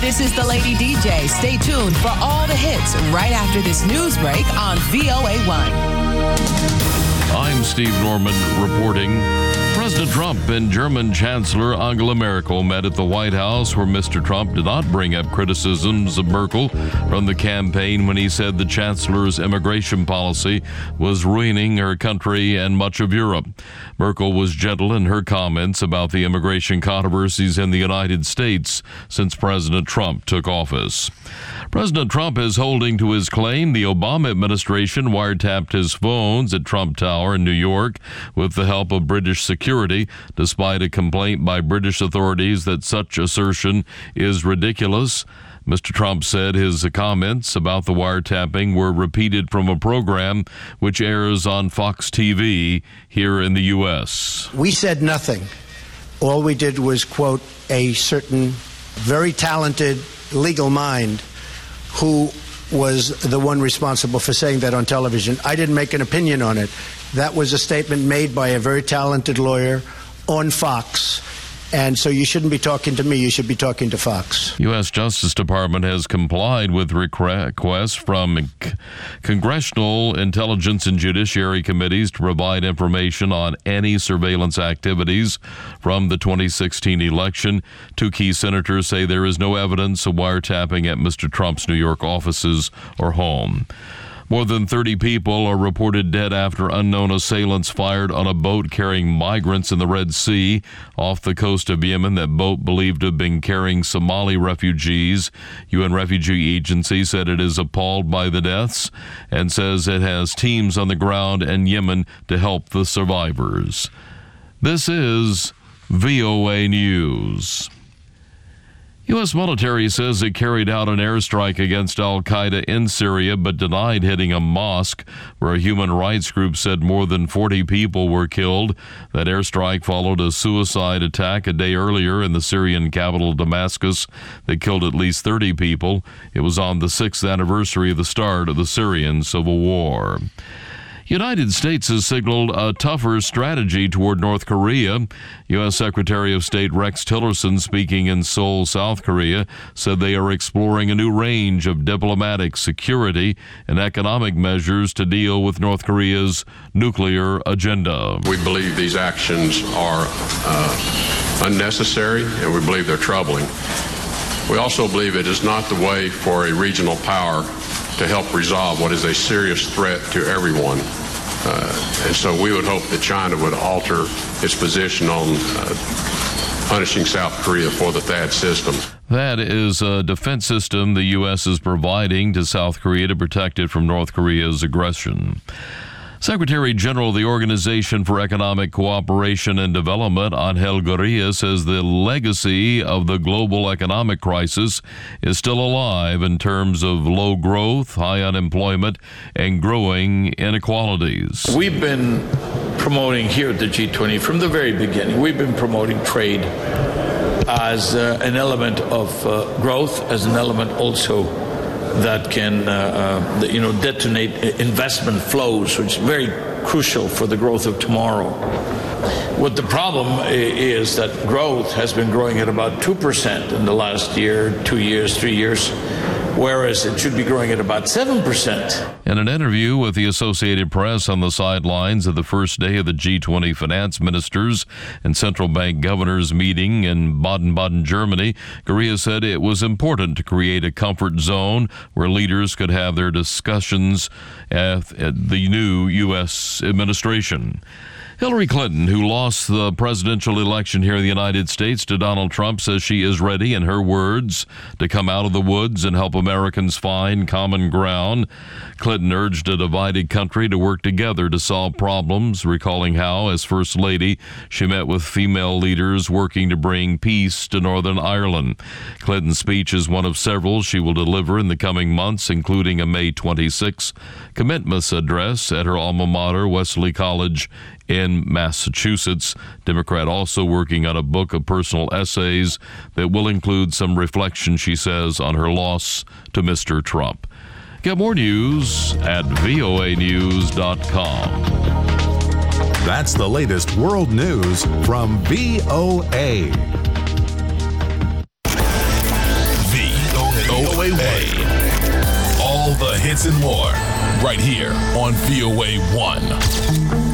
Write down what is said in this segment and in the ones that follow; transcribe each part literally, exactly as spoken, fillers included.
This is the Lady D J. Stay tuned for all the hits right after this news break on V O A one. I'm Steve Norman reporting. President Trump and German Chancellor Angela Merkel met at the White House, where Mister Trump did not bring up criticisms of Merkel from the campaign when he said the Chancellor's immigration policy was ruining her country and much of Europe. Merkel was gentle in her comments about the immigration controversies in the United States since President Trump took office. President Trump is holding to his claim the Obama administration wiretapped his phones at Trump Tower in New York with the help of British security, despite a complaint by British authorities that such assertion is ridiculous. Mister Trump said his comments about the wiretapping were repeated from a program which airs on Fox T V here in the U S. We said nothing. All we did was quote a certain very talented legal mind who was the one responsible for saying that on television. I didn't make an opinion on it. That was a statement made by a very talented lawyer on Fox. And so you shouldn't be talking to me. You should be talking to Fox. U S. Justice Department has complied with requests from c- congressional intelligence and judiciary committees to provide information on any surveillance activities from the twenty sixteen election. Two key senators say there is no evidence of wiretapping at Mister Trump's New York offices or home. More than thirty people are reported dead after unknown assailants fired on a boat carrying migrants in the Red Sea off the coast of Yemen. That boat believed to have been carrying Somali refugees. U N Refugee Agency said it is appalled by the deaths and says it has teams on the ground in Yemen to help the survivors. This is V O A News. U S military says it carried out an airstrike against al-Qaeda in Syria, but denied hitting a mosque where a human rights group said more than forty people were killed. That airstrike followed a suicide attack a day earlier in the Syrian capital Damascus that killed at least thirty people. It was on the sixth anniversary of the start of the Syrian civil war. United States has signaled a tougher strategy toward North Korea. U S. Secretary of State Rex Tillerson, speaking in Seoul, South Korea, said they are exploring a new range of diplomatic, security, and economic measures to deal with North Korea's nuclear agenda. We believe these actions are uh, unnecessary, and we believe they're troubling. We also believe it is not the way for a regional power to help resolve what is a serious threat to everyone. Uh, and so we would hope that China would alter its position on uh, punishing South Korea for the THAAD system. That is a defense system the U S is providing to South Korea to protect it from North Korea's aggression. Secretary General of the Organization for Economic Cooperation and Development, Angel Gurria, says the legacy of the global economic crisis is still alive in terms of low growth, high unemployment, and growing inequalities. We've been promoting here at the G twenty from the very beginning, we've been promoting trade as uh, an element of uh, growth, as an element also that can, uh, uh, you know, detonate investment flows, which is very crucial for the growth of tomorrow. What the problem is that growth has been growing at about two percent in the last year, two years, three years, whereas it should be growing at about seven percent. In an interview with the Associated Press on the sidelines of the first day of the G twenty finance ministers and central bank governors meeting in Baden-Baden, Germany, Gurria said it was important to create a comfort zone where leaders could have their discussions at, at the new U S administration. Hillary Clinton, who lost the presidential election here in the United States to Donald Trump, says she is ready, in her words, to come out of the woods and help Americans find common ground. Clinton urged a divided country to work together to solve problems, recalling how, as First Lady, she met with female leaders working to bring peace to Northern Ireland. Clinton's speech is one of several she will deliver in the coming months, including a May twenty-sixth commitments address at her alma mater, Wesley College in Massachusetts. Democrat also working on a book of personal essays that will include some reflection, she says, on her loss to Mister Trump. Get more news at V O A news dot com. That's the latest world news from V O A. V A one. All the hits and more, right here on V O A one.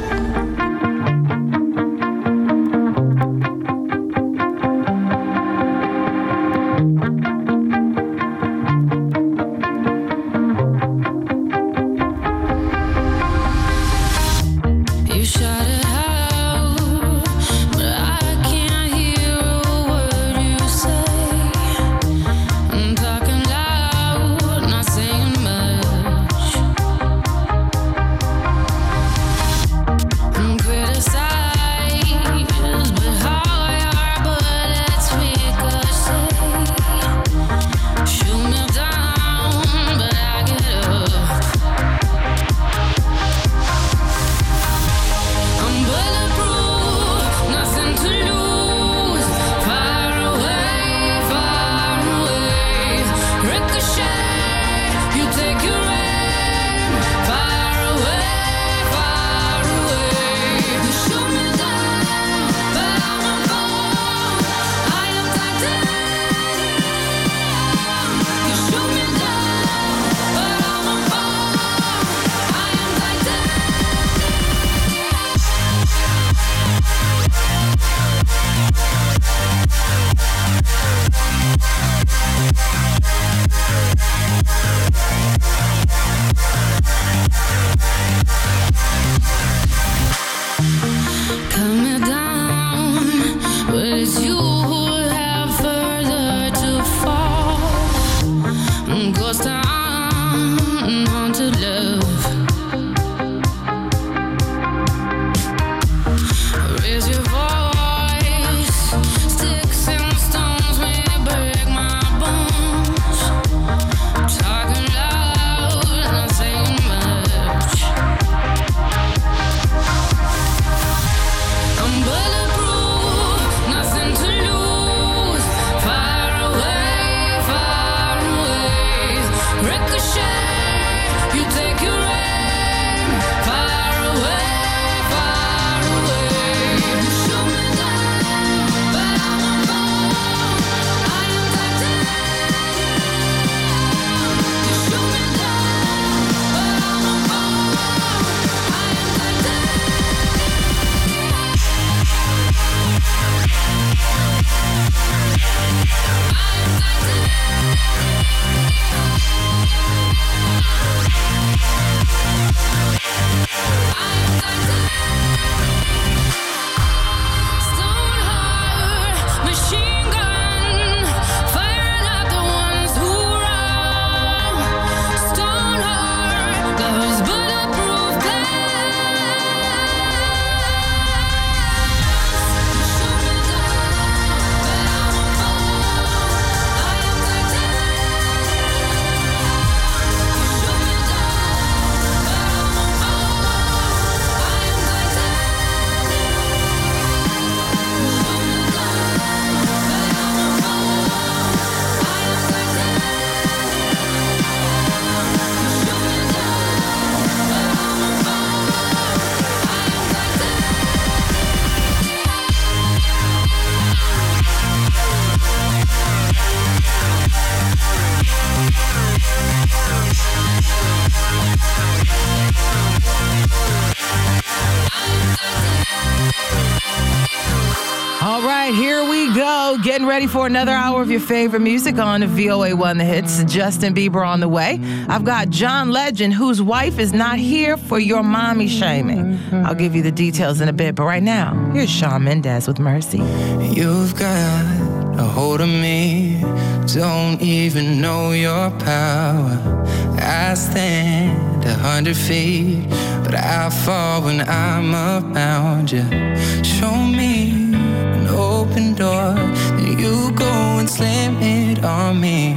Getting ready for another hour of your favorite music on the V O A one The Hits. Justin Bieber on the way. I've got John Legend, whose wife is not here for your mommy shaming. I'll give you the details in a bit, but right now, here's Shawn Mendes with Mercy. You've got a hold of me, don't even know your power. I stand a hundred feet, but I fall when I'm around you. Show me an open door, then you go and slam it on me.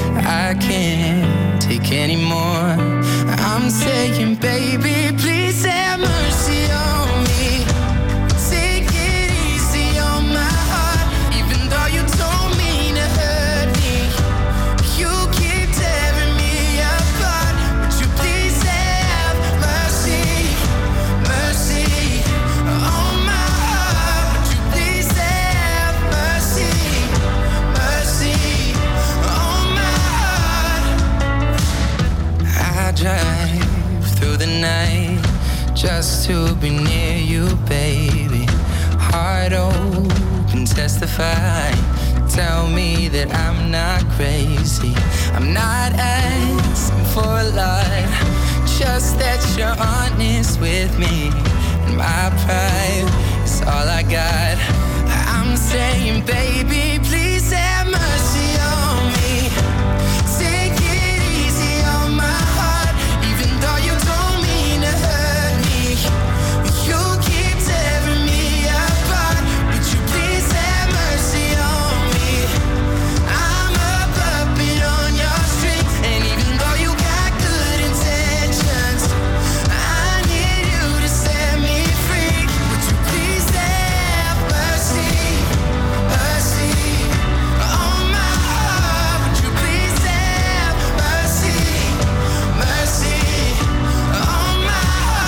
I can't take any more. I'm saying, baby, please have mercy on me. Take it easy on my heart, even though you don't mean to hurt me. You keep tearing me apart, but you please have mercy, mercy on my heart. But you please have mercy, mercy on my heart. to be near you, baby. Heart open, testify. Tell me that I'm not crazy. I'm not asking for a lot, just that you're honest with me. And my pride is all I got. I'm saying, baby, please have mercy on me. Take it easy on my heart, even though you don't mean to hurt me. You keep tearing me apart. Would you please have mercy on me? I'm a puppet on your string, and even though you got good intentions, I need you to set me free. Would you please have mercy, mercy on my heart? Would you please have mercy, mercy on my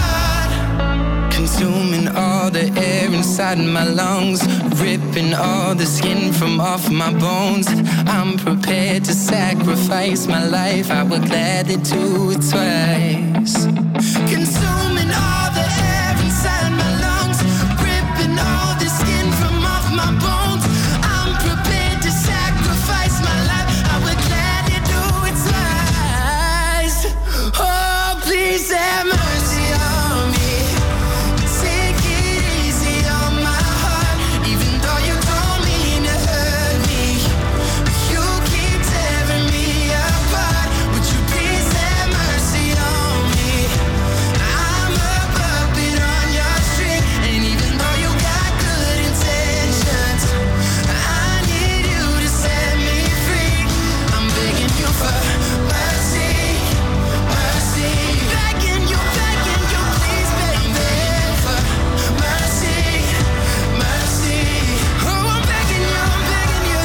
heart? Consuming all the air inside my lungs, ripping all the skin from off my bones. I'm prepared to sacrifice my life. I would gladly do it twice. Consuming all the air inside my lungs, ripping all the skin from off my bones. I'm prepared to sacrifice my life. I would gladly do it twice. Oh, please have mercy on me. Take it easy on my heart, even though you don't mean to hurt me. You keep tearing me apart. Would you please have mercy on me? I'm a puppet on your string, and even though you got good intentions, I need you to set me free. I'm begging you for mercy, mercy. Begging you, begging you, please, baby, for mercy, mercy. Oh, I'm begging you, I'm begging you,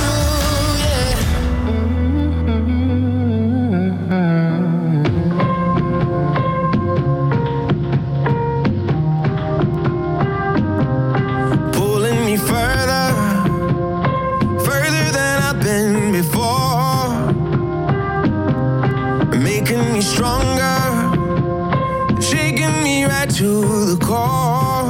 Pulling me further, further than I've been before, making me stronger, shaking me right to the core.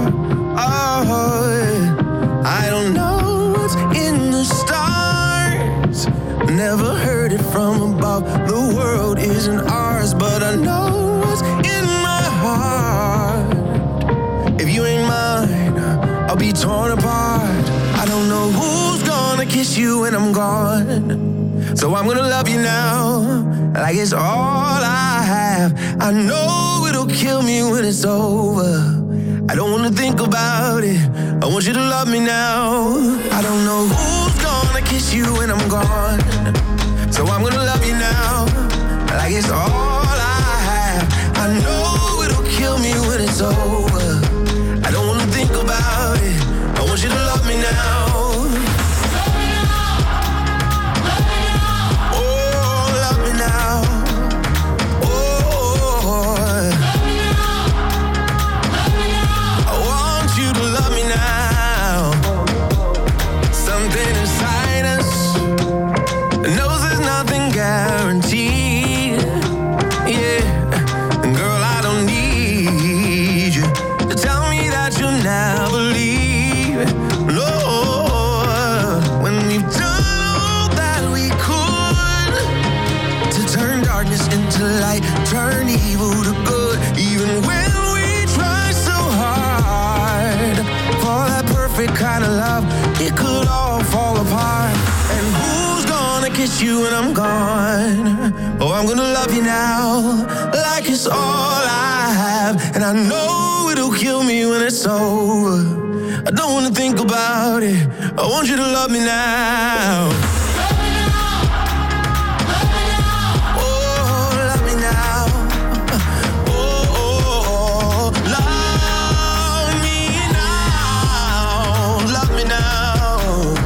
Oh, I don't know what's in the stars, never heard it from above. The world isn't ours, but I know what's in my heart. If you ain't mine, I'll be torn apart. I don't know who's gonna kiss you when I'm gone, so I'm gonna love you now, like it's all I have. I know it'll kill me when it's over. I don't wanna think about it, I want you to love me now. I don't know who's gonna kiss you when I'm gone, so I'm gonna love you now, like it's all I have. I know it'll kill me when it's over. I don't wanna think about it, I want you to love me now. Oh, love me now. Oh, I want you to love me now. Something inside us knows there's nothing guaranteed. Yeah, girl, I don't need you to tell me that you'll never leave. No, when we've done all that we could to turn darkness into light, turn evil to good, even when we try so hard for that perfect kind of love, it could all fall apart. And who's gonna kiss you when I'm gone? Oh, I'm gonna love you now, like it's all I have. And I know it'll kill me when it's over. I don't wanna think about it, I want you to love me now. Oh, love me now. Oh, oh, oh, love me now. Love me now.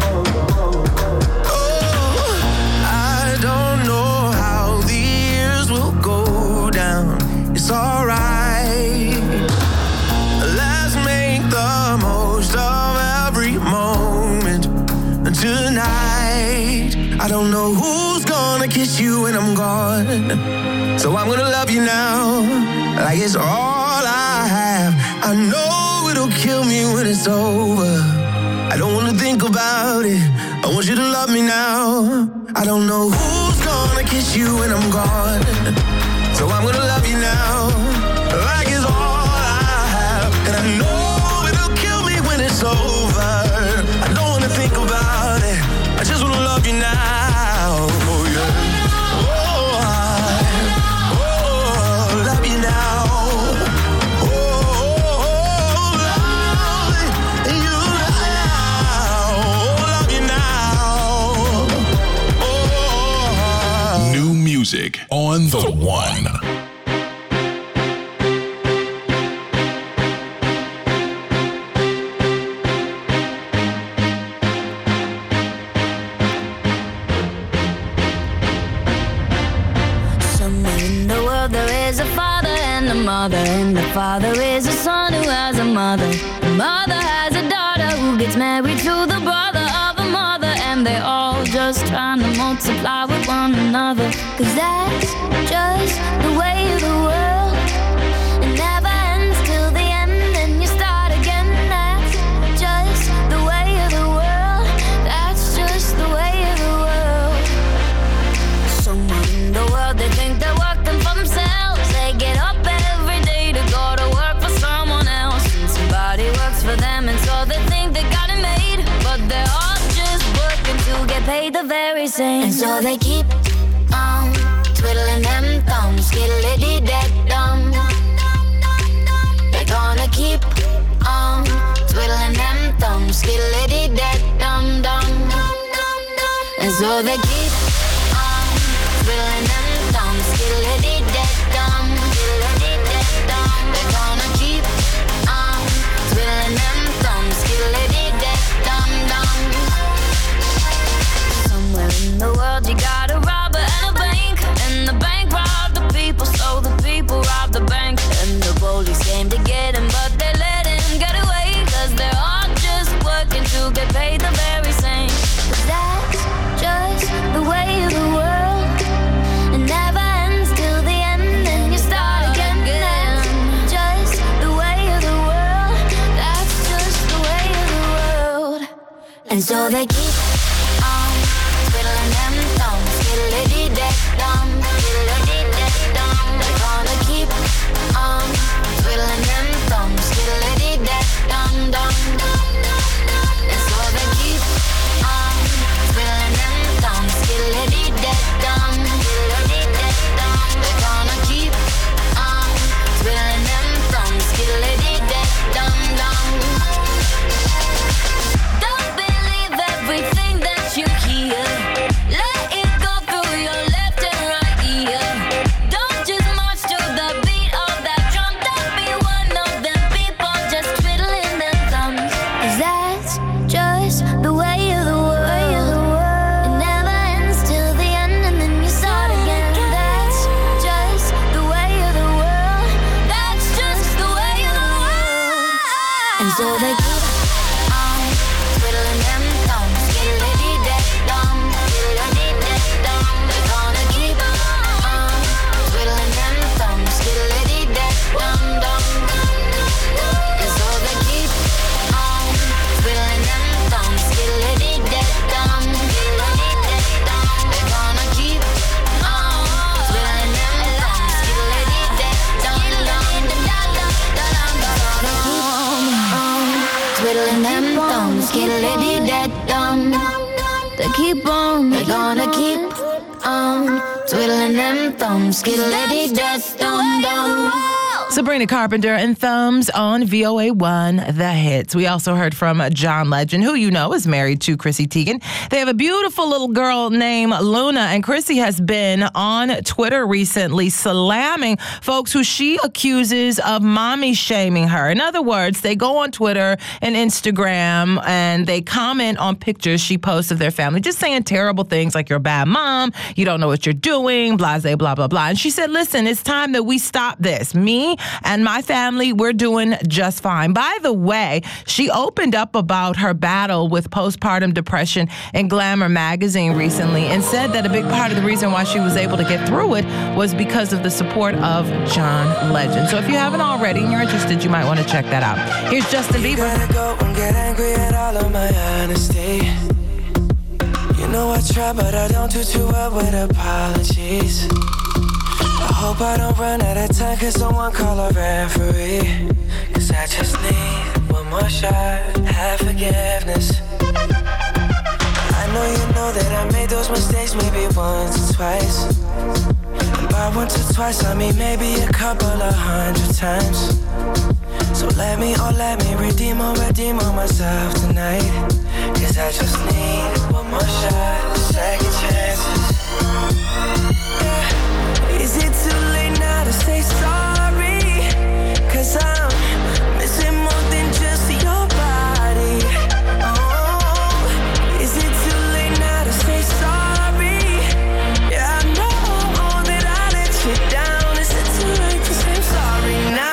Oh, I don't know how the years will go down. It's alright. Let's make the most of every moment tonight. I don't know who's gonna kiss you when I'm gone, so I'm gonna love you now, like it's all I have. I know it'll kill me when it's over. I don't wanna think about it. I want you to love me now. I don't know who's gonna kiss you when I'm gone, so I'm gonna love you now, like it's all I have. And I know it'll kill me when it's over. I don't wanna think about it. I just wanna love you now. Oh yeah. Oh, I, oh, love you now. Music on the one. Somewhere in the world there is a father and a mother, and the father is a son who has a mother. The mother has a daughter who gets married to the brother of a mother, and they all just trying to multiply with one another. Cause that's just the way of the world. It never ends till the end, and you start again. That's just the way of the world. That's just the way of the world. Somewhere in the world they think they're working for themselves. They get up every day to go to work for someone else, and somebody works for them, and so they think they got it made. But they're all just working to get paid the very same. And so they keep on twiddling them thumbs, skiddly-dee-dee-dum. They're gonna keep on twiddling them thumbs, skiddly-dee-dee-dum-dum. And so they keep on twiddling them thumbs, skiddly-dee-dee-dum, skiddly-dee-dee-dum. They're gonna keep on twiddling them thumbs, skiddly-dee-dee-dum-dum. Somewhere in the world you got a robber and a bank, and the bank robbed the people, so the people robbed the bank. And the police came to get him, but they let him get away, cause they're all just working to get paid the very same. Cause that's just the way of the world. It never ends till the end, and you start again. That's just the way of the world. That's just the way of the world. And so they keep on twiddling them thumbs, skiddly-dee-dee-dum, skiddly-dee-dee-dum. They're gonna keep on twiddling them thumbs, skiddly-dee-dee-dum-dum. And so they keep on twiddling them thumbs, skiddly-dee-dee-dum, skiddly-dee-dee-dum. They're gonna keep on twiddling them thumbs, skiddly-dee-dee-dum-dum. Don't believe everything that you hear. Let it go through your left and right ear. Don't just march to the beat of that drum. Don't be one of them people just twiddling their thumbs. Cause that's just the way of the world. It never ends till the end, and then you start again. That's just the way of the world. That's just the way of the world. And so they keep on twiddling them thumbs, skiddly-dee-dee-dum, skiddly-dee-dee-dum. They're gonna keep on twiddling them thumbs, skiddly-dee-dee-dum-dum. And so they keep on twiddling them thumbs, skiddly-dee-dee-dum, skiddly-dee-dee-dum. They're gonna keep on twiddling them thumbs, skiddly-dee-dee-dum. Twiddling them thumbs, skiddly-dee-dee-dum. They keep on, they're gonna keep on twiddling them thumbs, skiddly-dee-dee-dum-dum. Sabrina Carpenter and Thumbs on V O A one, The Hits. We also heard from John Legend, who you know is married to Chrissy Teigen. They have a beautiful little girl named Luna, and Chrissy has been on Twitter recently slamming folks who she accuses of mommy shaming her. In other words, they go on Twitter and Instagram and they comment on pictures she posts of their family, just saying terrible things like you're a bad mom, you don't know what you're doing, blah, blah, blah, blah, blah. And she said, listen, it's time that we stop this. Me and my family, we're doing just fine. By the way, she opened up about her battle with postpartum depression in Glamour magazine recently and said that a big part of the reason why she was able to get through it was because of the support of John Legend. So if you haven't already and you're interested, you might want to check that out. Here's Justin Bieber. You gotta go and get angry at all of my honesty. You know I try, but I don't do too well with apologies. I hope I don't run out of time, cause someone call a referee. Cause I just need one more shot, have forgiveness. I know you know that I made those mistakes maybe once or twice. And by once or twice I mean maybe a couple of hundred times. So let me, oh let me redeem or redeem on myself tonight. Cause I just need one more shot, second chances. Yeah. Is it too late now to say sorry? Cause I'm missing more than just your body. Oh, is it too late now to say sorry? Yeah, I know that I let you down. Is it too late to say sorry now?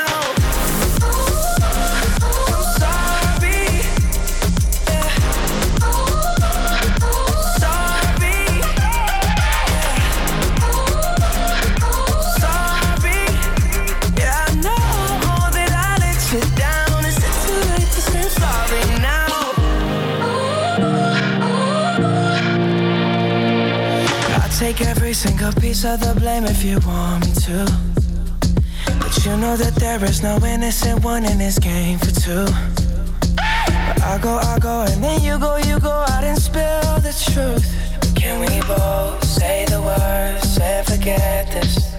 Take every single piece of the blame if you want me to. But you know that there is no innocent one in this game for two. But I go, I go, and then you go, you go out and spill the truth. But can we both say the words and forget this?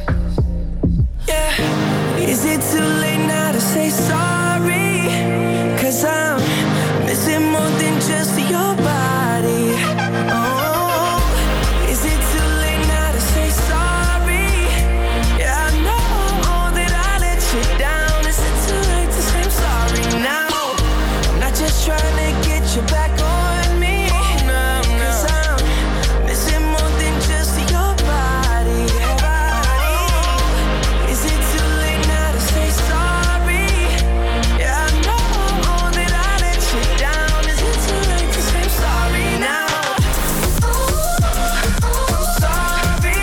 Yeah. Is it too late now to say sorry? Cause I'm missing more than just your body. Oh. Trying to get you back on me, no, no. Cause I'm missing more than just your body. Is it too late now to say sorry? Yeah, I know that I let you down. Is it too late to say sorry now? I'm sorry.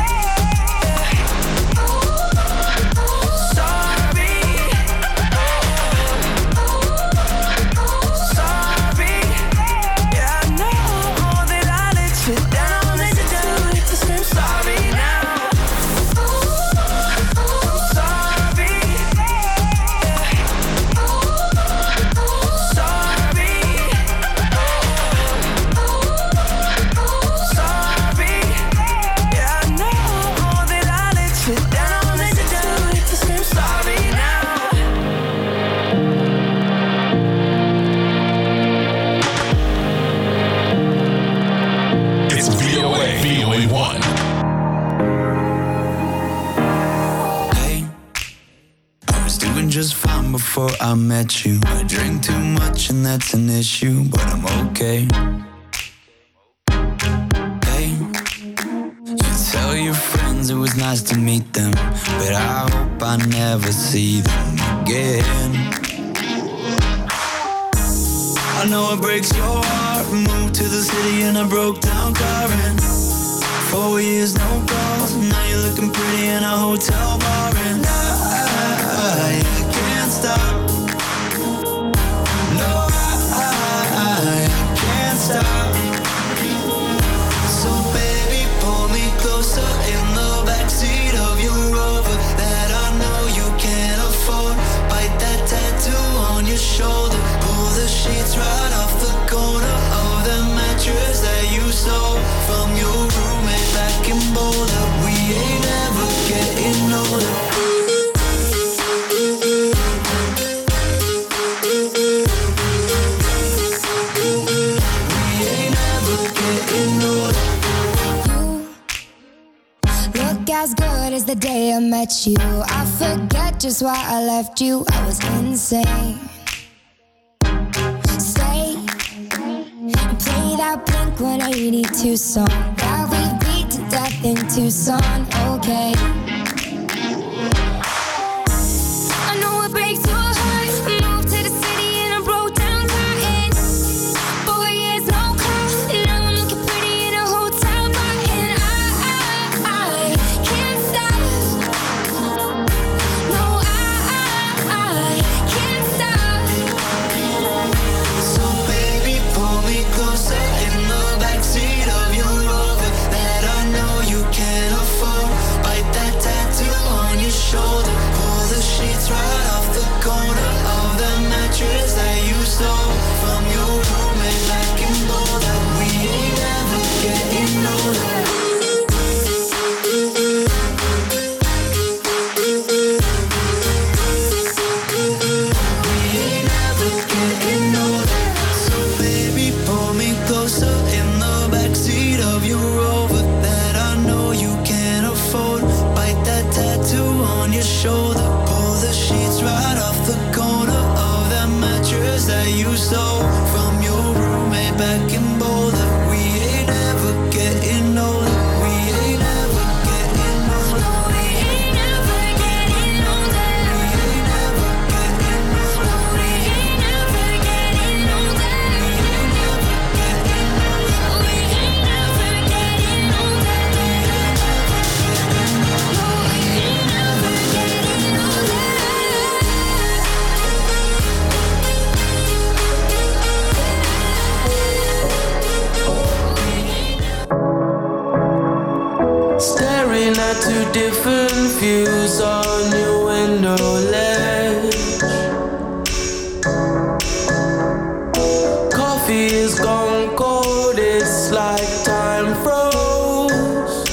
Before I met you, I drink too much and that's an issue, but I'm okay. Hey, you tell your friends it was nice to meet them, but I hope I never see them again. I know it breaks your heart. Moved to the city and I broke down crying. Four years, no calls. Now you're looking pretty in a hotel bar, and I, I can't stop. No, I, I can't stop. So baby, pull me closer in the backseat of your Rover that I know you can't afford. Bite that tattoo on your shoulder. Pull the sheets right off the corner of the mattress that you stole from your roommate back in Boulder. We ain't ever getting older. As good as the day I met you, I forget just why I left you. I was insane. Stay and play that Blink one eighty-two song that we beat to death in Tucson. Okay. looking at two different views on your window ledge. Coffee is gone cold, it's like time froze.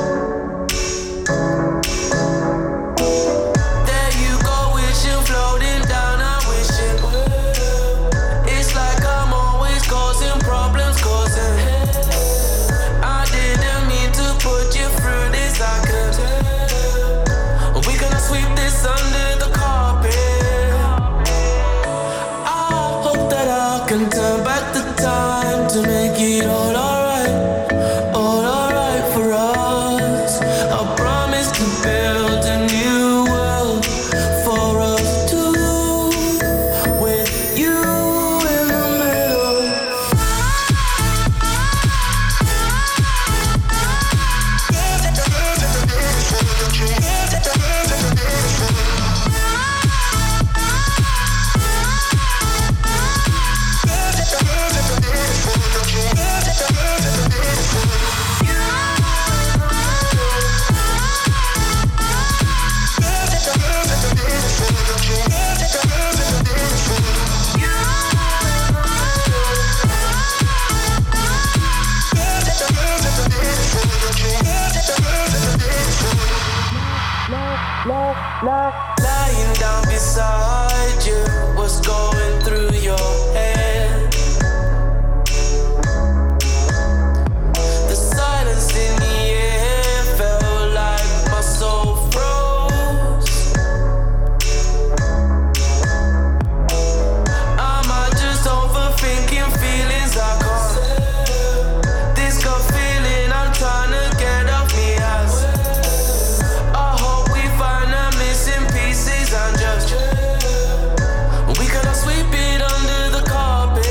There you go, wishing floating down, I wish it would. It's like I'm always causing problems, causing I didn't mean to put you through this, I could tell. We gonna sweep this under the carpet. I hope that I can turn back the time to make it all alright, all alright for us. I promise to build a new world for us two, with you in the middle. Lying down beside you, what's going through your head? The silence in the air felt like my soul froze. Am I just overthinking feelings I can't? This gut feeling I'm trying to get off me ass. I hope we find the missing pieces and just we cannot sweep it under the carpet.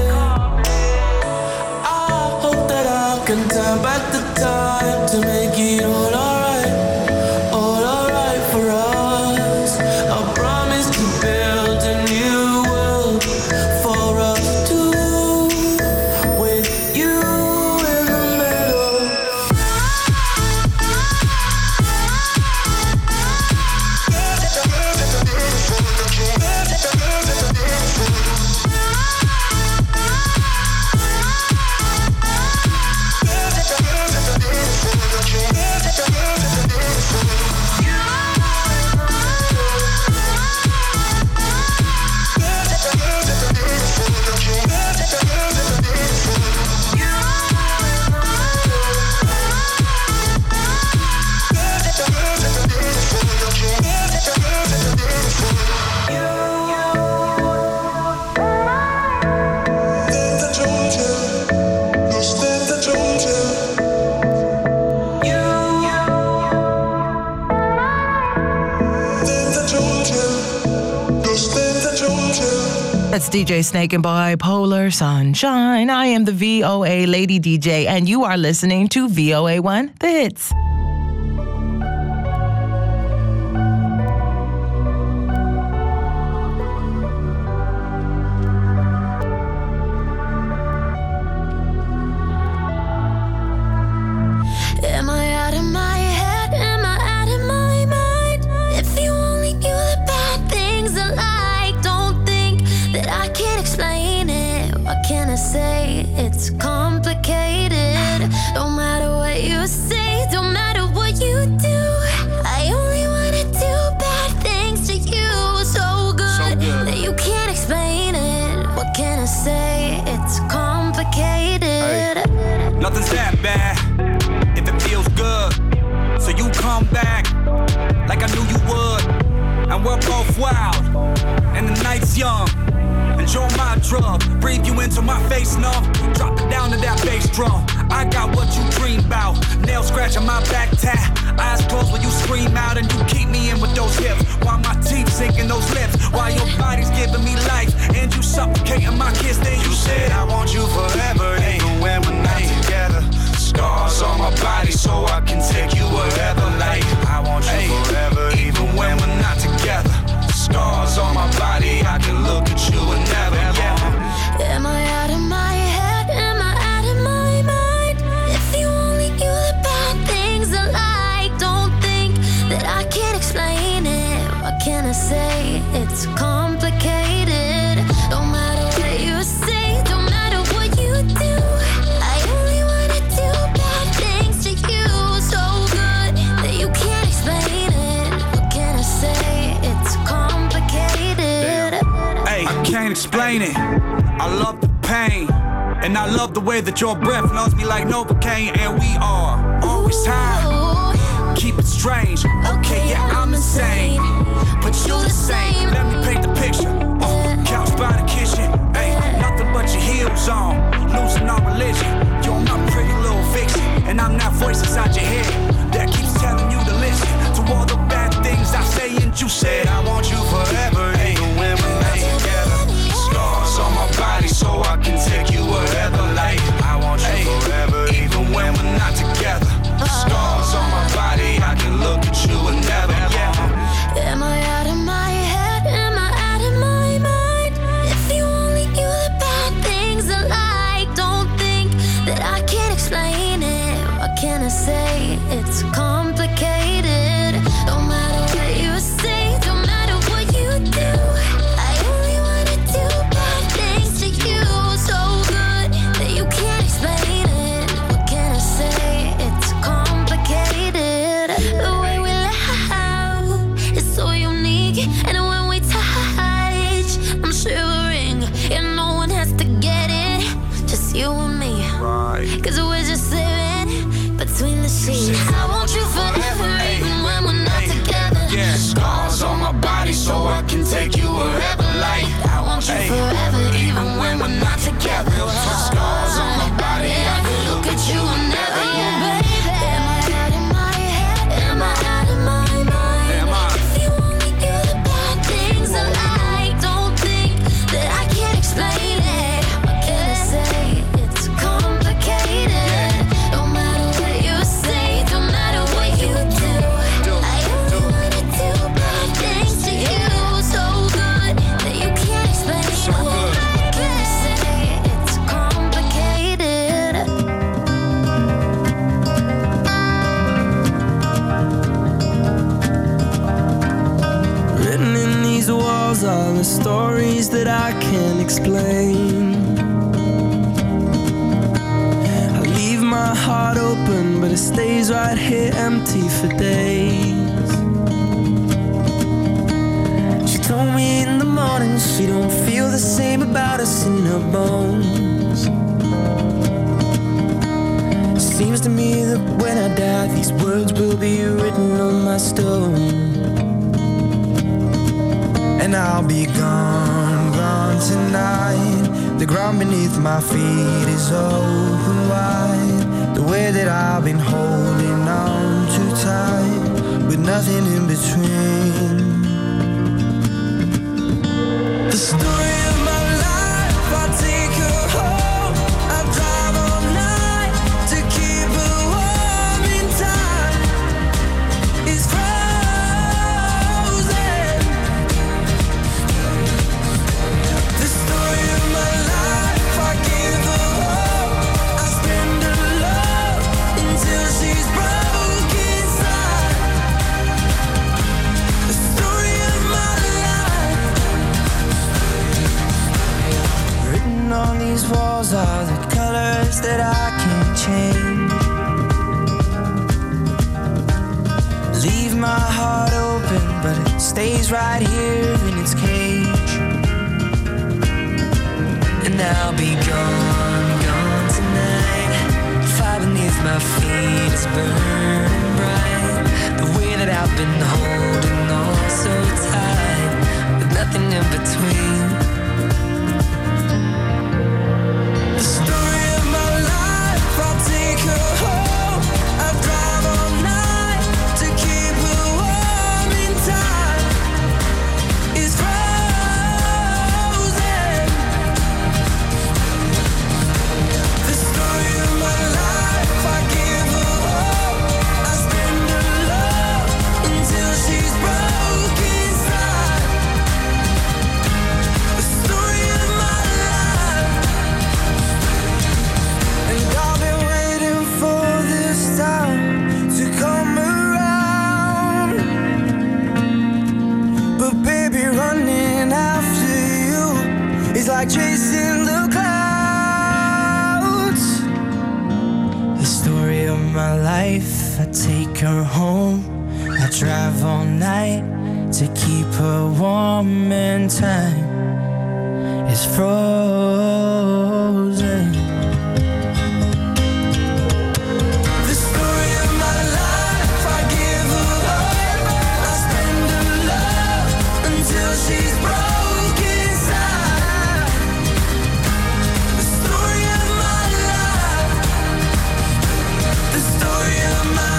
I hope that I can turn back the time to make it all alright, all alright for us. I promise to build a new world for us two, with you in the middle. That's D J Snake and Bipolar Sunshine. I am the V O A Lady D J, and you are listening to V O A one, The Hits. Am I out of my head? Am I out of my mind? If you only knew the bad things I like, don't think that I can explain it. What can I say? It's complicated. No matter what you say, don't matter what you do, I only wanna do bad things to you. So good, so good that you can't explain it. What can I say? It's complicated. Hey, nothing's that bad if it feels good. So you come back like I knew you would. And we're both wild and the night's young. Enjoy my drug, breathe you into my face, no. Drop it down to that bass drum. I got what you dream about. Nail scratching my back tat. Eyes closed when you scream out and you keep me in with those hips. While my teeth sinking those lips. While your body's giving me life and you suffocating my kiss. Then you said I want you forever, even when we're not together. Scars on my body so I can take you wherever. Like I want you forever, even when we're not together. Scars on my body, I can look at you and never, yeah. Am I out of my head? Am I out of my mind? If you only knew the explain it. I love the pain, and I love the way that your breath loves me like Novocaine. And we are always high. Keep it strange. Okay, yeah, I'm insane, but you the same. Let me paint the picture. Uh, couch by the kitchen. Hey, nothing but your heels on. Losing our religion. You're my pretty little fiction, and I'm that voice inside your head that keeps telling you to listen to all the bad things I say. And you said I want you forever, even when we're not together. Scars on my body so I can take you wherever. Like I want you forever, even when we're not together. Scars on my body, I can look at you and never. Yeah. Am I out of my head? Am I out of my mind? If you only knew the bad things I like, don't think that I can't explain it. What can I say? It's complicated. No matter what you say, no matter what you do, I only wanna do bad things to you. So good that you can't explain it. What can I say? It's complicated. The way we laugh is so unique, and when we touch, I'm shivering. And no one has to get it, just you and me. Cause we're just living between the sheets. I want you forever, even when we're not together. Yeah, scars on my body so I can take you wherever. Like I want you forever, even when we're not together. Scars on my body, I can look at you and never. Oh, baby, am I out of my head? Am I out of my mind? Am I? If you only knew the bad things I like, don't think that I can't explain it. What can I say? It's complicated. No matter what you say, no matter what you do, I only wanna do bad things to you. So good that you can't explain it. What can I say? It's complicated. Written in these walls are the stories that I can't explain. I leave my heart open, but it stays right here empty for days. She told me in the morning she don't feel the same about us in her bones. Seems to me that when I die, these words will be written on my stone. And I'll be gone, gone tonight. The ground beneath my feet is open wide. The way that I've been holding on too tight, with nothing in between. The story of my life, I take her home. I drive all night to keep her warm in time. It's frozen. The story of my life, I give her hope. I spend her love until she's broke inside. The story of my life. Written on these walls are the colors that I can't change. Leave my heart open, but it stays right here in its cage. And I'll be gone, gone tonight. Fire beneath my feet is burning bright. The way that I've been holding on so tight, with nothing in between. The story of my life, I'll take her home. I drive all night to keep her warm in time. It's frozen. The story of my life, I give her hope. I spend her love until she's broke inside. The story of my life. And I've been waiting for this time to come around. But baby, running after you is like chasing the clouds. The story of my life, I take her home. I drive all night to keep her warm in time. is frozen. The story of my life, I give her up, I spend her love until she's broken inside. The story of my life, the story of my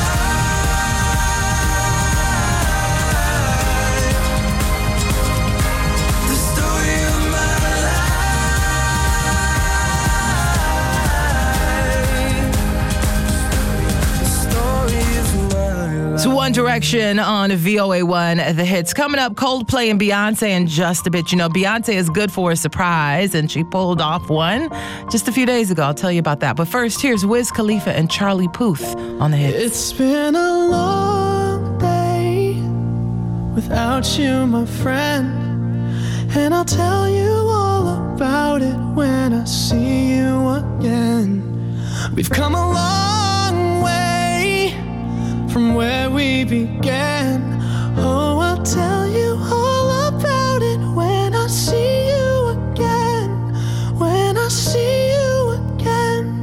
It's One Direction on V O A one, The Hits. Coming up, Coldplay and Beyonce in just a bit. You know, Beyonce is good for a surprise, and she pulled off one just a few days ago. I'll tell you about that. But first, here's Wiz Khalifa and Charlie Puth on The Hits. It's been a long day without you, my friend, and I'll tell you all about it when I see you again. We've come a long way from where we began. Oh, I'll tell you all about it when I see you again. When I see you again.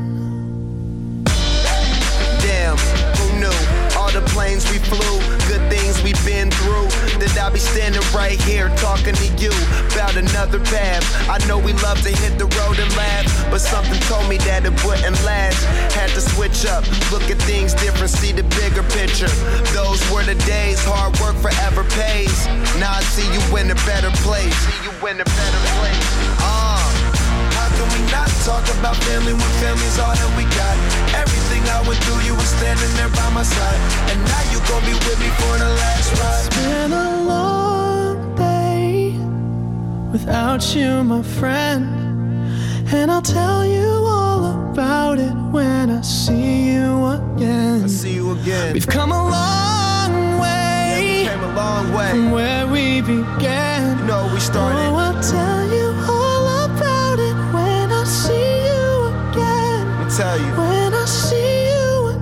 Damn, who knew? All the planes we flew, good things we've been through. That I'll be standing right here talking to you about another path. I know we love to hit the road and laugh, but something told me that it wouldn't last. Had to switch up, look at things different, see the bigger picture. Those were the days, hard work forever pays. Now I see you in a better place. See you in a better place. Uh, how can we not talk about family when family's all that we got? Everything I went through, you were standing there by my side, and now you gon' be with me for the last ride. It's been a long day without you, my friend, and I'll tell you all about it when I see you again. I see you again. We've come a long way, yeah, we came a long way from where we began. You know we started. Oh, I'll tell you all about it when I see you again. Let me tell you. When I see you again.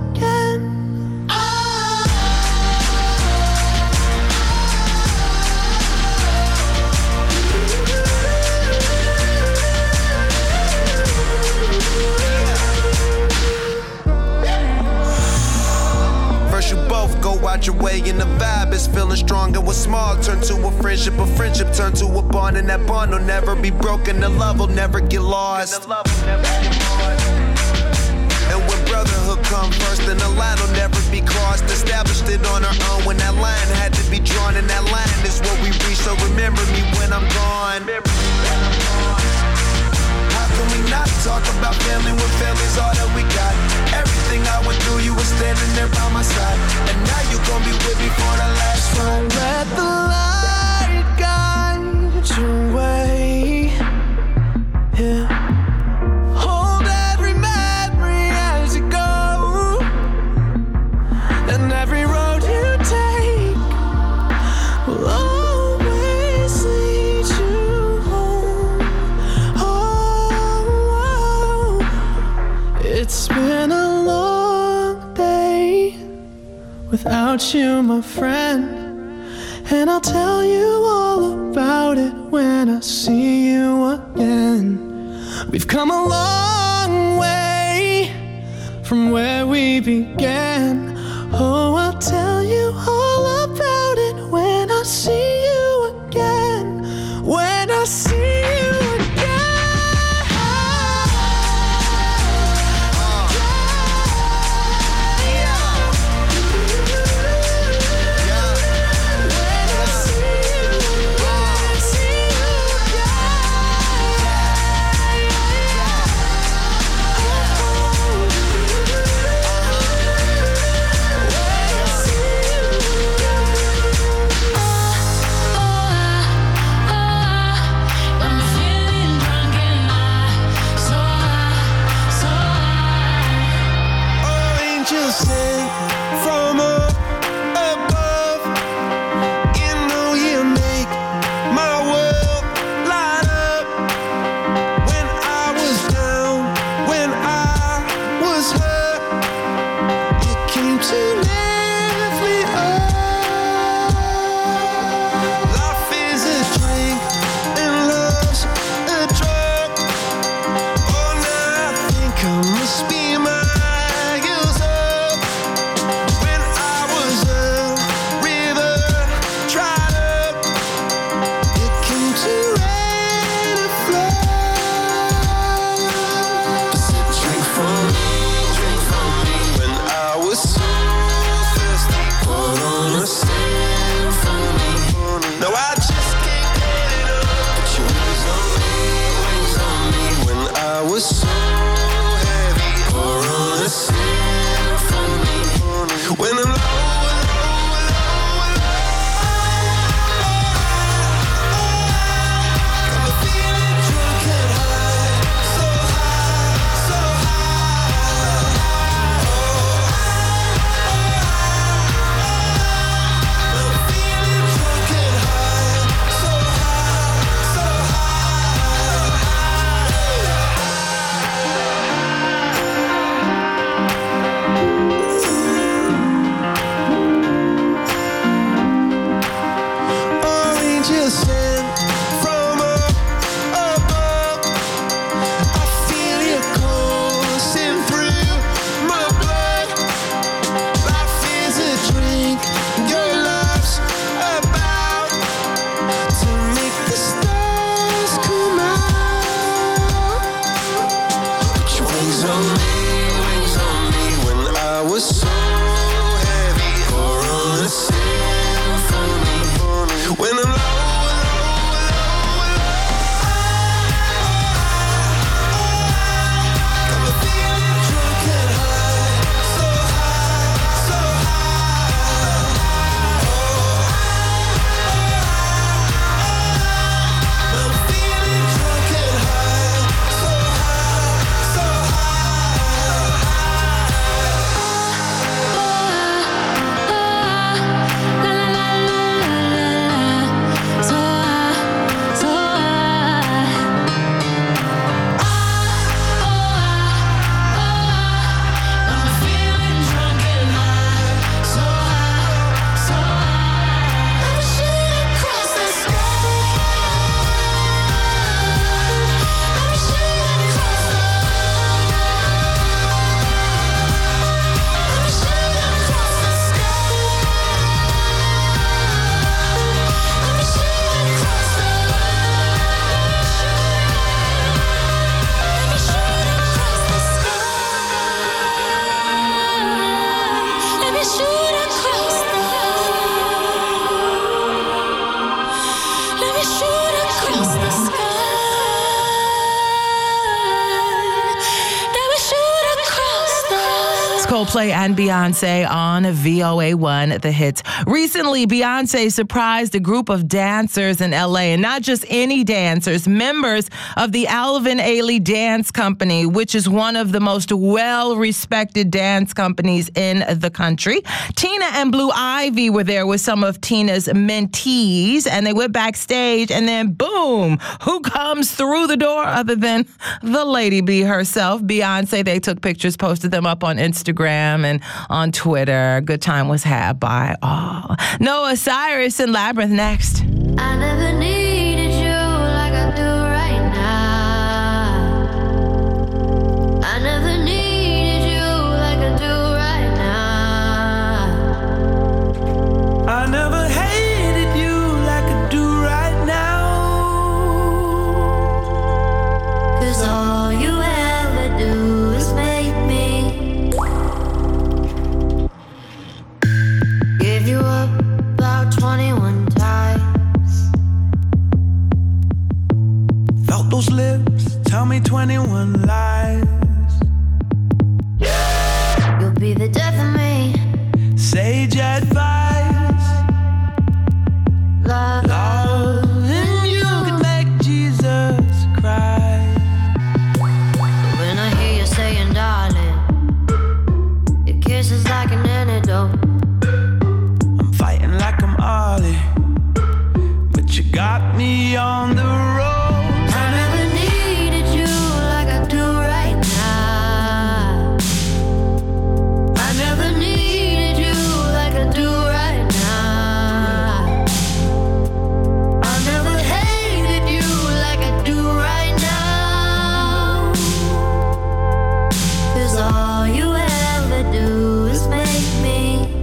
First you both go out your way and the vibe is feeling strong, and what's small turn to a friendship, a friendship turn to a bond, and that bond will never be broken, the love will never get lost. And when brotherhood come first, then the line will never be crossed. Established it on our own when that line had to be drawn, and that line is what we reach, so remember me when I'm gone. How can we not talk about family when family's all that we got? Everything I went through, you were standing there by my side, and now you gon' be with me for the last ride. Let the light guide your way. Yeah. Hold every memory as you go, and every road you take will always lead you home. Oh, it's been a long day without you, my friend, and I'll tell you all about it when I see you again. We've come a long way from where we began. Oh, I'll tell you all about it when I see you again. When I see you again. Coldplay and Beyonce on V O A one, The Hits. Recently, Beyonce surprised a group of dancers in L A, and not just any dancers, members of the Alvin Ailey Dance Company, which is one of the most well-respected dance companies in the country. Tina and Blue Ivy were there with some of Tina's mentees, and they went backstage, and then boom, who comes through the door other than the Lady B herself, Beyonce. They took pictures, posted them up on Instagram and on Twitter. Good time was had by all. Noah Cyrus and Labyrinth next. I never needed you like I do right now. I never needed you like I do right now. I never hated you like I do right now. 'Cause all you ever do is make me give you up about twenty-one times. Felt those lips tell me twenty-one lies. You'll be the death of me. Sage advice. Love, Loving you can make Jesus cry. when I hear you saying darling, your kiss is like an antidote. I'm fighting like I'm Ollie, but you got me on the road. I never needed you like I do right now. I never needed you like I do right now. I never hated you like I do right now. 'Cause all you ever do is make me.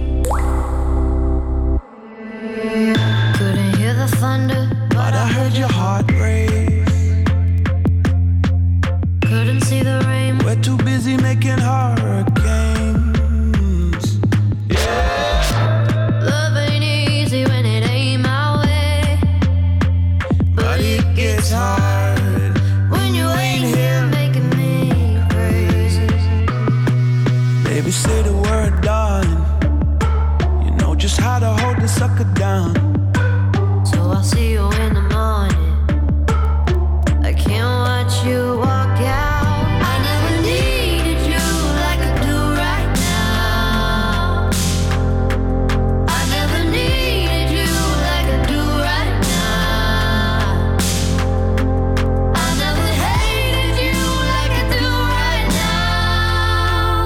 Couldn't hear the thunder, But I heard your heart race. couldn't see the rain. We're too busy making hurricanes. Love ain't easy when it ain't my way. But it gets hard When you ain't here making me crazy. Baby, say the word, darling. You know just how to hold the sucker down. So I'll see you in the morning. I can't watch you walk out. I never needed you like I do right now. I never needed you like I do right now. I never hated you like I do right now.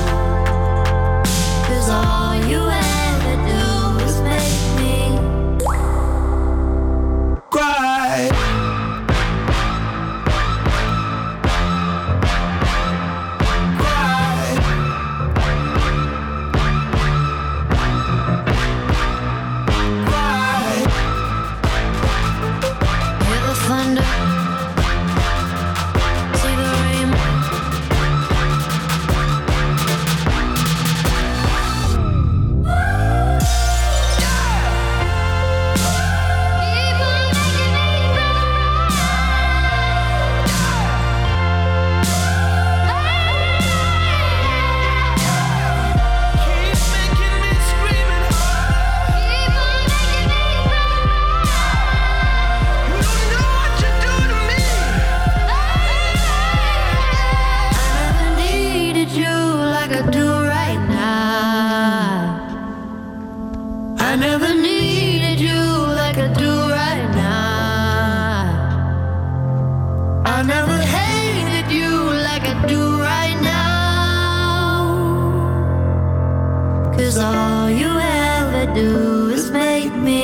'Cause all you ever do is make me Cry. Cry. Cry. hear the thunder, see the rain. Keep making me scream and holler. You don't know what you do to me. I never needed you like I do right now. I never needed you like I do right now. I never hated you like I do right now. 'Cause all you ever do is make me.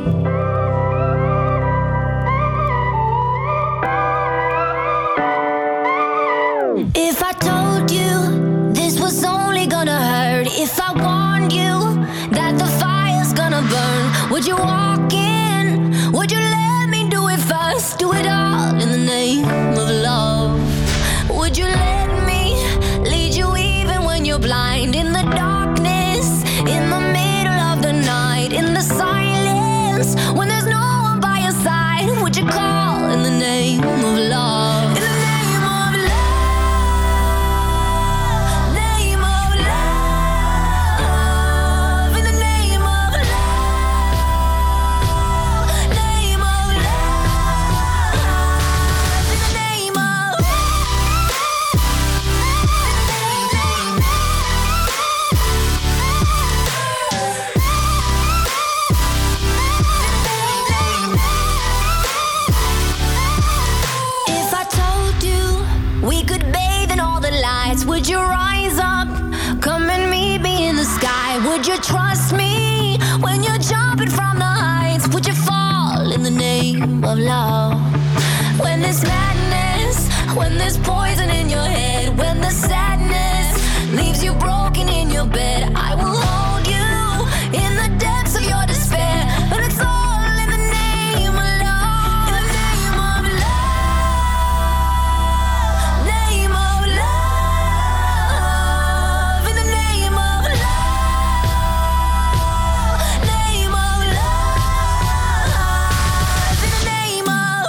If I told you this was only gonna hurt, if I warned you that the fire's gonna burn, would you walk in? Would you let me do it first? Do it all in the name of love. Would you let me lead you even when you're blind? In the darkness, in the middle of the night, in the silence, when there's no one by your side, would you call in the name of love? In the name of love, name of love. Would you trust me when you're jumping from the heights? Would you fall in the name of love? When there's madness, when there's poison in your head, when the sadness leaves you broken in your bed, I will hold you in the depths of your despair. But it's all in the name of love. In the name of love. Name of love. In the name of love. Name of love. In the name of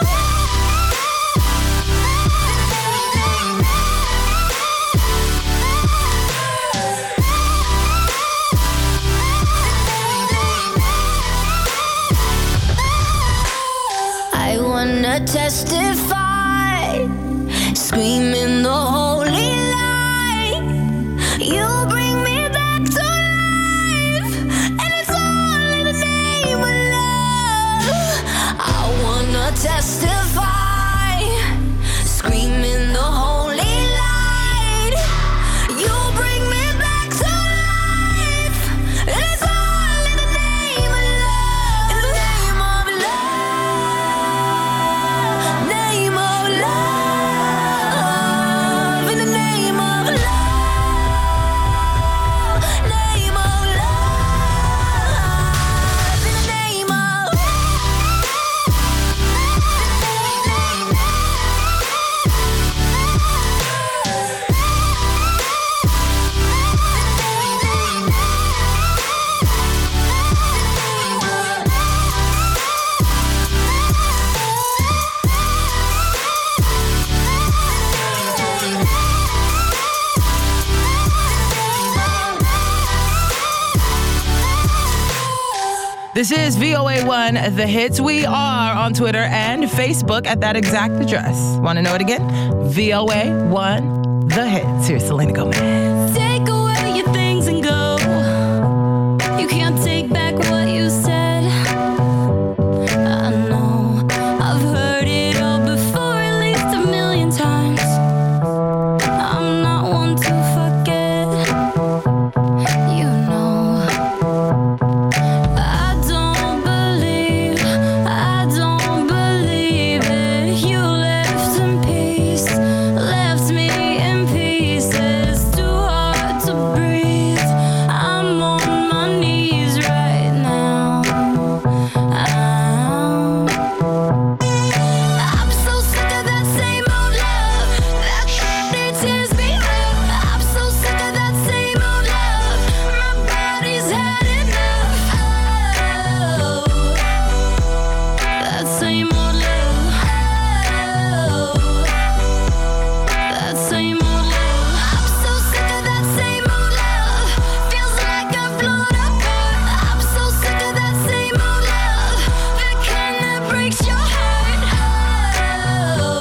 I wanna testify, screaming the holy light. You bring me back to life, and it's all in the name of love. I wanna testify, screaming the holy light. You bring me back to life, and it's all in the name of love. In the name of love. Name of love. In the name of love. Name of love. In the name of This is V O A one, The Hits. We are on Twitter and Facebook at that exact address. Want to know it again? V O A one, The Hits. Here's Selena Gomez. Take away your things and go. You can't take back what you said. I know I've heard it all before, at least a million times. I'm not one to forget. You know I don't believe, I don't believe it. You left in peace, left me in pieces. Too hard to breathe. I'm on my knees right now. I'm, I'm so sick of that same old love. That shit tears me up. I'm so sick of that same old love. My body's had enough. Oh, that same old love. Oh, that same old love. I'm so sick of that same old love. Feels like I've blown apart. I'm so sick of that same old love. The kind that breaks your heart. Oh,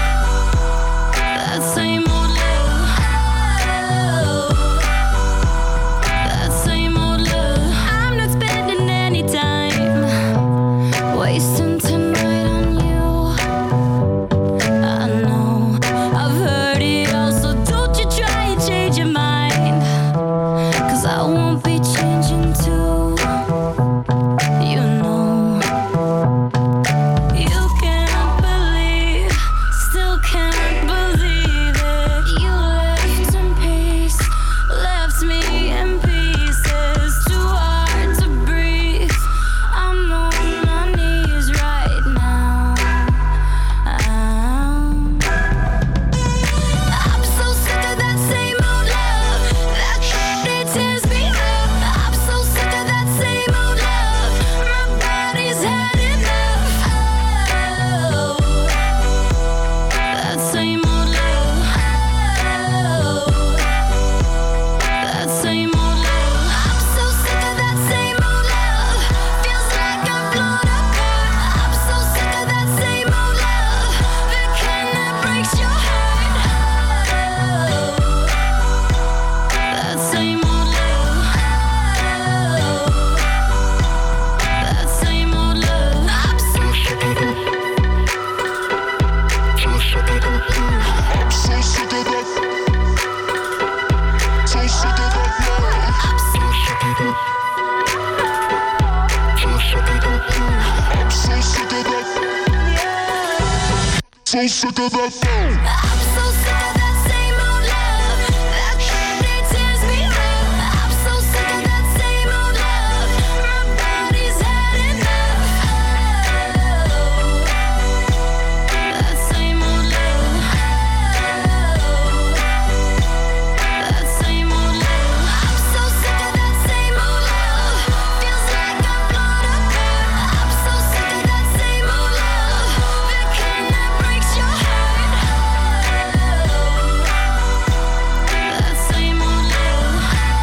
that same old love. Oh, that same old love. I'm not spending any time wasting tonight on you. I know I've heard it all, so don't you try and change your mind. Cause I won't be changing too. You know you can't believe, still can't believe it. You left in peace, left me in pieces. Too hard to breathe. I'm on my knees right now. I'm, I'm so sick of that same old love. That shit tears me up. I'm So sick of that phone. I'm so sick of that same old love. That thing that tears me up. I'm so sick of that same old love. My body's had enough. Oh, that same old love. Oh, that same old love. I'm so sick of that same old love. Feels like I'm blown apart. I'm so sick of that same old love. The kind that breaks your heart. That same old love.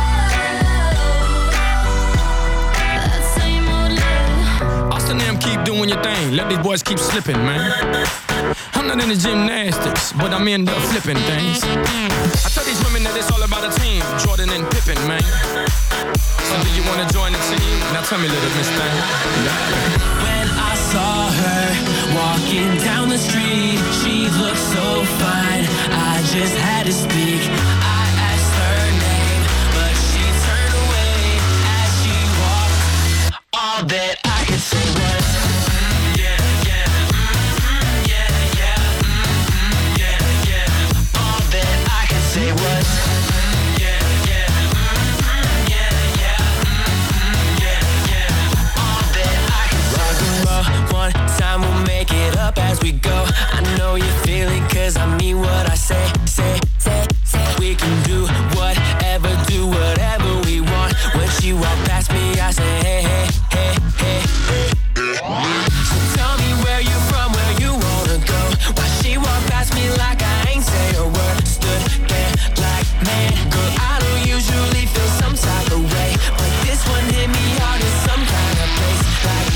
That same old love. Austin them keep doing your thing. Let these boys keep slipping, man. I'm not into gymnastics, but I'm into flipping things. I tell these women that it's all about a team. Jordan and Pippen, man. So do you wanna join the team? Now tell me, little miss thing. When I saw her walking down the street, she looked so fine, I just had to speak. I asked her name, but she turned away as she walked. All that I could say was, mm, yeah, yeah, mm, yeah, yeah, mm, yeah, yeah. All that I could say was, mm, yeah, yeah, mm, yeah, yeah, mm, yeah, yeah. All that I could say was, one time we'll make it up as we go. I know you feel it cause I mean what I say, say, say, say. We can do whatever, do whatever we want. When she walked past me, I say, hey, hey, hey, hey, hey. So tell me where you from, where you wanna go. Why she walked past me like I ain't say a word. Stood there like, man, girl, I don't usually feel some type of way, but this one hit me hard in some kind of place. Like,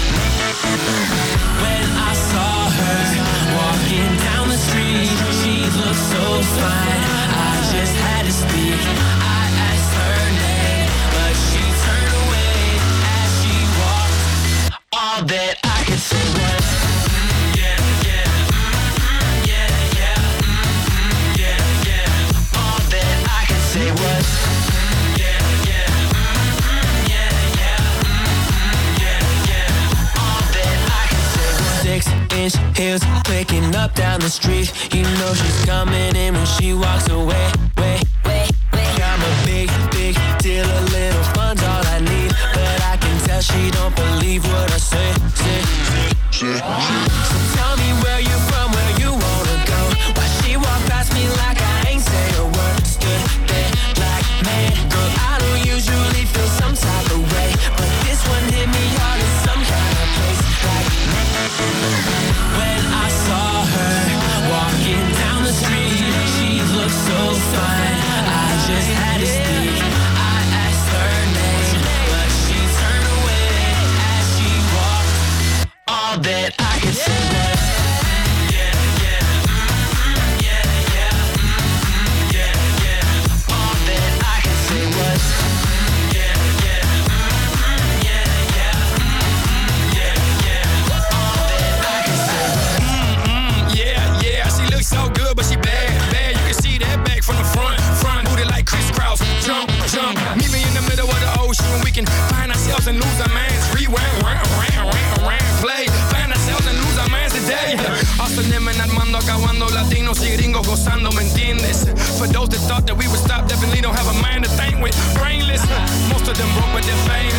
when I saw her walking down the street, she looked so fine, I just had to speak. I asked her name, but she turned away as she walked. All that I could say was, mm, yeah, yeah, mm, yeah, yeah, mm, yeah, yeah. All that I could say was, mm, yeah, yeah, mm, yeah, yeah, mm, yeah, yeah. All that I could say was, six inch heels clicking up down the street. You know she's coming in when she walks away. Wait, wait, wait. I'm a big, big deal. A little fun's all I need, but I can tell she don't believe what I say. Say, say, say. So tell me where you from, where you wanna go. Why she walked past me like I ain't say a word. Stood there like, man, girl, I don't usually feel some type of way, but this one hit me hard in some kind of place. Like, when I saw her walking down the street, she looked so fine, I just had to speak. I asked her name, but she turned away as she walked. All that I could say was, yeah, yeah, mm, yeah, yeah, mm, yeah, yeah. All that I could say was, yeah, yeah, mm, yeah, yeah, mm, yeah, yeah. All that I could say was, Mm-mm, yeah, yeah, she looks so good, but she bad, bad. You can see that back from the front, front booty like crisscross. Jump, jump, meet me in the middle of the ocean. We can find ourselves and lose our minds. Rewind, round, round, round, round, play. Find ourselves and lose our minds today. Austin and Armando acabando, latinos y gringos gozando, ¿me entiendes? For those that thought that we would stop, definitely don't have a mind to think with. Brainless, most of them broke with their fame.